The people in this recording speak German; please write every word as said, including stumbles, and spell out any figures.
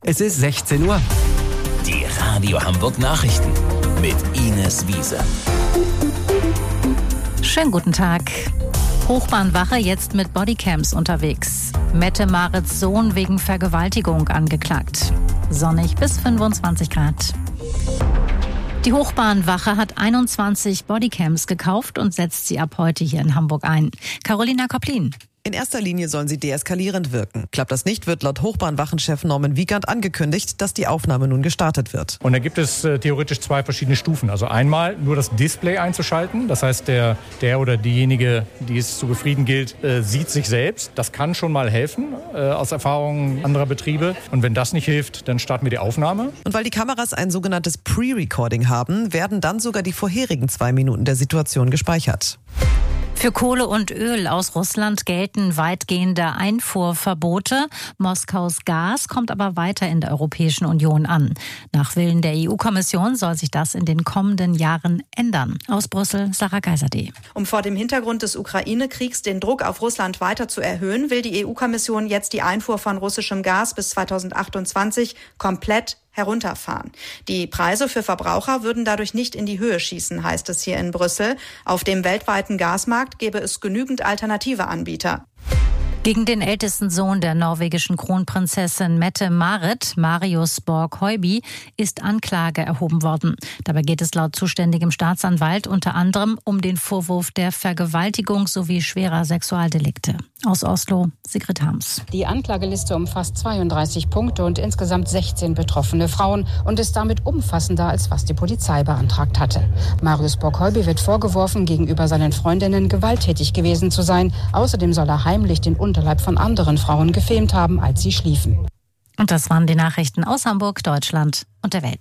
Es ist sechzehn Uhr. Die Radio Hamburg Nachrichten mit Ines Wiese. Schönen guten Tag. Hochbahnwache jetzt mit Bodycams unterwegs. Mette-Marits Sohn wegen Vergewaltigung angeklagt. Sonnig bis fünfundzwanzig Grad. Die Hochbahnwache hat einundzwanzig Bodycams gekauft und setzt sie ab heute hier in Hamburg ein. Carolina Koplin. In erster Linie sollen sie deeskalierend wirken. Klappt das nicht, wird laut Hochbahnwachenchef Norman Wiegand angekündigt, dass die Aufnahme nun gestartet wird. Und da gibt es äh, theoretisch zwei verschiedene Stufen. Also einmal nur das Display einzuschalten. Das heißt, der, der oder diejenige, die es zu befrieden gilt, äh, sieht sich selbst. Das kann schon mal helfen, äh, aus Erfahrungen anderer Betriebe. Und wenn das nicht hilft, dann starten wir die Aufnahme. Und weil die Kameras ein sogenanntes Pre-Recording haben, werden dann sogar die vorherigen zwei Minuten der Situation gespeichert. Für Kohle und Öl aus Russland gelten weitgehende Einfuhrverbote. Moskaus Gas kommt aber weiter in der Europäischen Union an. Nach Willen der E U-Kommission soll sich das in den kommenden Jahren ändern. Aus Brüssel, Sarah Geiserde. Um vor dem Hintergrund des Ukraine-Kriegs den Druck auf Russland weiter zu erhöhen, will die E U-Kommission jetzt die Einfuhr von russischem Gas bis zweitausendachtundzwanzig komplett herunterfahren. Die Preise für Verbraucher würden dadurch nicht in die Höhe schießen, heißt es hier in Brüssel. Auf dem weltweiten Gasmarkt gäbe es genügend alternative Anbieter. Gegen den ältesten Sohn der norwegischen Kronprinzessin Mette-Marit, Marius Borg-Høiby, ist Anklage erhoben worden. Dabei geht es laut zuständigem Staatsanwalt unter anderem um den Vorwurf der Vergewaltigung sowie schwerer Sexualdelikte. Aus Oslo, Sigrid Harms. Die Anklageliste umfasst zweiunddreißig Punkte und insgesamt sechzehn betroffene Frauen und ist damit umfassender, als was die Polizei beantragt hatte. Marius Borg-Høiby wird vorgeworfen, gegenüber seinen Freundinnen gewalttätig gewesen zu sein. Außerdem soll er heimlich den Unterleib von anderen Frauen gefilmt haben, als sie schliefen. Und das waren die Nachrichten aus Hamburg, Deutschland und der Welt.